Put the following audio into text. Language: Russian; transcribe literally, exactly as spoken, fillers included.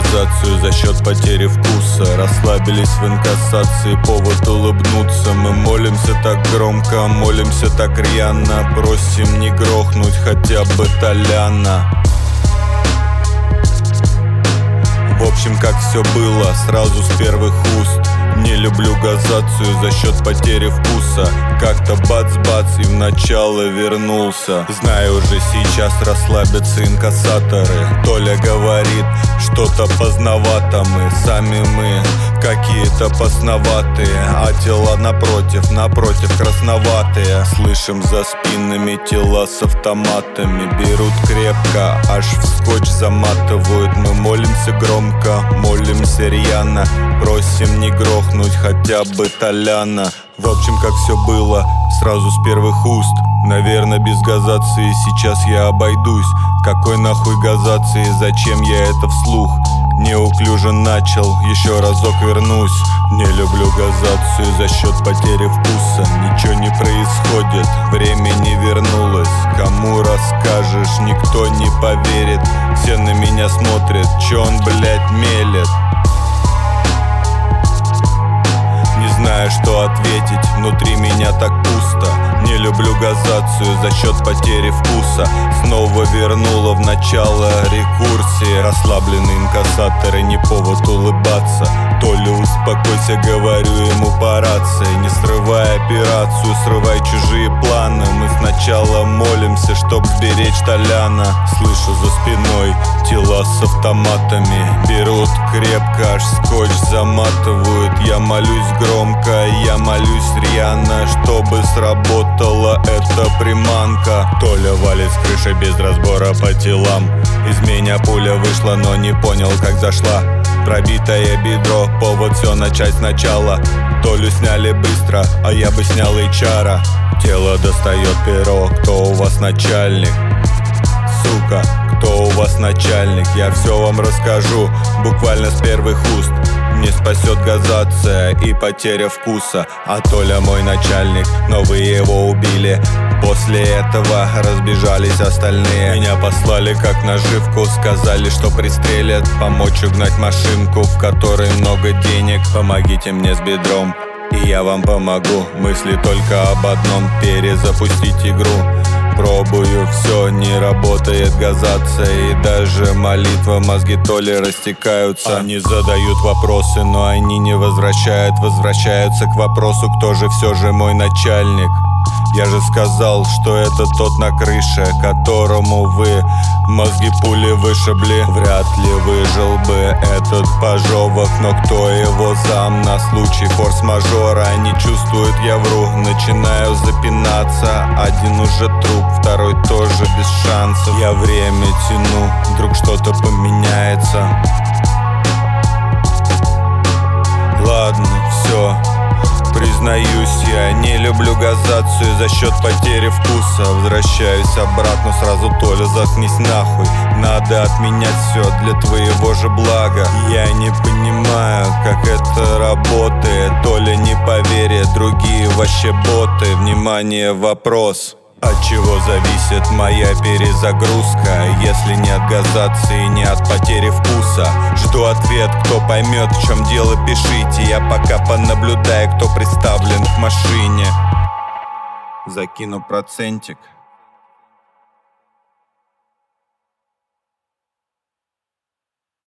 газацию за счет потери вкуса. Расслабились в инкассации, повод улыбнуться. Мы молимся так громко, молимся так рьяно, просим не грохнуть хотя бы Толяна. В общем, как все было, сразу с первых уст. Не люблю газацию за счет потери вкуса. Как-то бац-бац и в начало вернулся. Знаю уже сейчас расслабятся инкассаторы. Толя говорит, что-то поздновато мы. Сами мы какие-то посноватые, а тела напротив, напротив красноватые. Слышим за спинами тела с автоматами. Берут крепко, аж в скотч заматывают. Мы молимся громко, молимся рьяно, просим не грохнуть хотя бы Толяна. В общем, как все было, сразу с первых уст. Наверное, без газации сейчас я обойдусь. Какой нахуй газации, зачем я это вслух? Неуклюже начал, еще разок вернусь. Не люблю газацию за счет потери вкуса. Ничего не происходит, время не вернулось. Кому расскажешь, никто не поверит. Все на меня смотрят, че он, блядь, мелет. Не знаю, что ответить, внутри меня так пусто. Не люблю газацию за счет потери вкуса. Снова вернула в начало рекурсии. Расслабленные инкассаторы, не повод улыбаться. Толя, успокойся, говорю ему по рации. Не срывай операцию, срывай чужие планы. Мы сначала молимся, чтоб сберечь Толяна. Слышу за спиной тела с автоматами. Берут крепко, аж скотч заматывают. Я молюсь громко, я молюсь рьяно, чтобы сработала эта приманка. Толя валит с крыши без разбора по телам. Из меня пуля вышла, но не понял, как зашла. Пробитое бедро, повод все начать сначала. Толю сняли быстро, а я бы снял эйч ар. Тело достает перо, кто у вас начальник? Сука, кто у вас начальник? Я все вам расскажу, буквально с первых уст. Не спасет газация и потеря вкуса. А Толя мой начальник, но вы его убили. После этого разбежались остальные. Меня послали как наживку, сказали, что пристрелят. Помочь угнать машинку, в которой много денег. Помогите мне с бедром, и я вам помогу. Мысли только об одном: перезапустить игру. Пробую, все не работает газация. И даже молитва, мозги Толи растекаются. Они задают вопросы, но они не возвращают. Возвращаются к вопросу, кто же все же мой начальник. Я же сказал, что это тот на крыше, которому вы мозги пули вышибли. Вряд ли выжил бы этот пожовок, но кто его зам на случай форс-мажора? Не чувствует, я вру, начинаю запинаться. Один уже труп, второй тоже без шансов. Я время тяну, вдруг что-то поменяется. Ладно, все. Признаюсь, я не люблю газацию за счет потери вкуса. Возвращаюсь обратно, сразу: Толя, заткнись нахуй. Надо отменять все для твоего же блага. Я не понимаю, как это работает. Толя не поверит, другие вообще боты. Внимание, вопрос: от чего зависит моя перезагрузка? Если не от газации, не от потери вкуса. Жду ответ, кто поймет, в чем дело, пишите. Я пока понаблюдаю, кто приставлен к машине. Закину процентик.